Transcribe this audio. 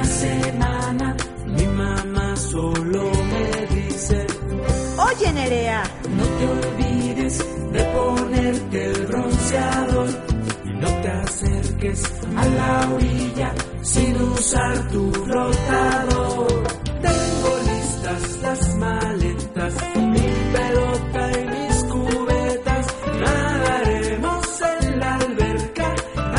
semana mi mamá solo me dice: Oye, Nerea, no te olvides de ponerte el bronceador y no te acerques a la orilla sin usar tu flotador.